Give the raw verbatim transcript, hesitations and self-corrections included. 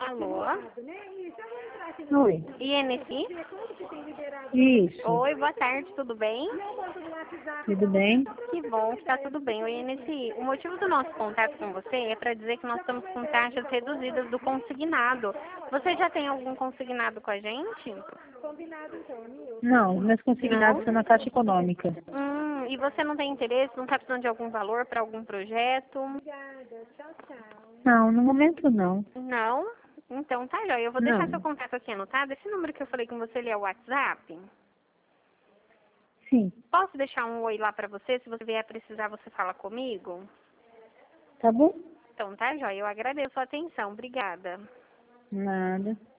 Alô? Oi. I N S I? Isso. Oi, boa tarde, tudo bem? Tudo bem? Que bom que está tudo bem. Oi, I N S I. O motivo do nosso contato com você é para dizer que nós estamos com taxas reduzidas do consignado. Você já tem algum consignado com a gente? Não, meus consignados Não? são na Caixa Econômica. Hum, e você não tem interesse, não está precisando de algum valor para algum projeto? Não, no momento não. Não? Então tá, joia. Eu vou deixar seu Não. contato aqui anotado. Esse número que eu falei com você, ele é o WhatsApp? Sim. Posso deixar um oi lá pra você? Se você vier precisar, você fala comigo? Tá bom? Então tá, joia. Eu agradeço a atenção. Obrigada. Nada.